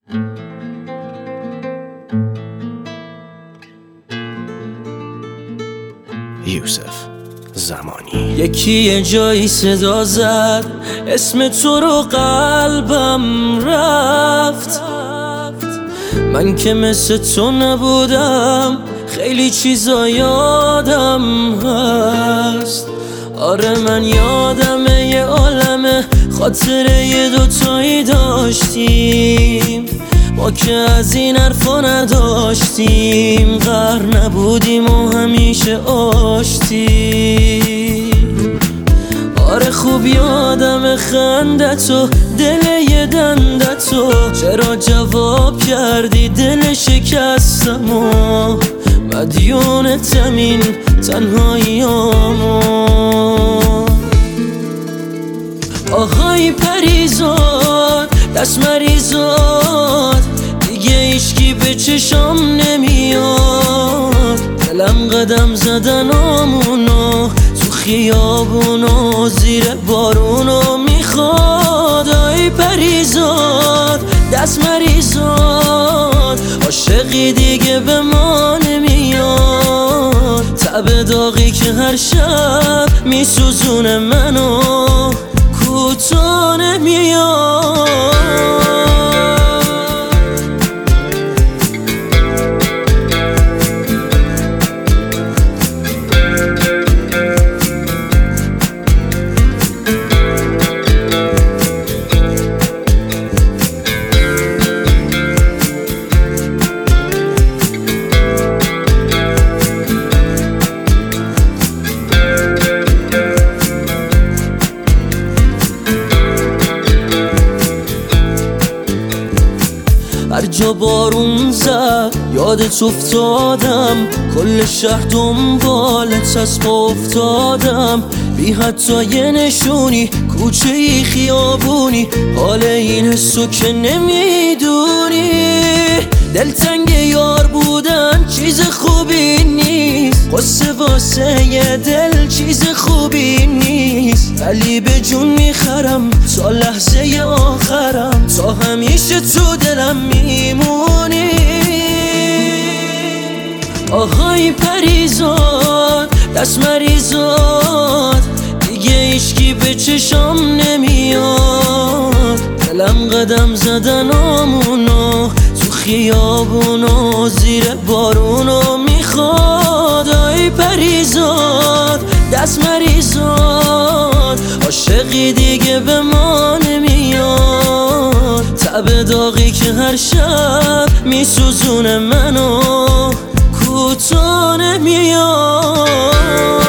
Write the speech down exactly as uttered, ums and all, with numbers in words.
یوسف زمانی. یکی یه جایی صدا زد اسم تو رو، قلبم رفت. من که مثل تو نبودم، خیلی چیزا یادم هست. آره من یادمه یه عالمه خاطره یه دوتایی داشتیم، ما که از این حرفا نداشتیم. غر نبودیم و همیشه آشتیم. آره خوب یادم خندتو، دل یه دندتو. چرا جواب کردی دل شکستمو؟ مدیونتم این تنهاییامو. آهای پریزاد دست مریزاد، دیگه ایشکی به چشام نمیاد. دلم قدم زدن آمونو تو خیابونو، زیر بارونو میخواد. آی پریزاد دست مریزاد، عاشقی دیگه به ما نمیاد. تب داغی که هر شب میسوزونه منو، کوتاه نمیاد. هر جا بارون زد یادت افتادم، کل شهر دنبالت از پا افتادم. بی حتی یه نشونی، کوچه ای خیابونی، حال این حسو که نمیدونی. دلتنگ یار بودن چیز خوبی نیست، قصه واسه یه دل چیز خوبی نیست. ولی به جون میخرم تا لحظه آخرم، تا همیشه تو دلم میمونی. آهای پریزاد دست مریزاد، دیگه ایشکی به چشام نمیاد. دلم قدم زدن آمونو تو خیابونو، زیر بارونو میخواد. آی پریزاد دست مریزاد، عاشقی دیگه به ما نمیاد. تب داغی که هر شب میسوزونه منو، کوتاه نمیاد.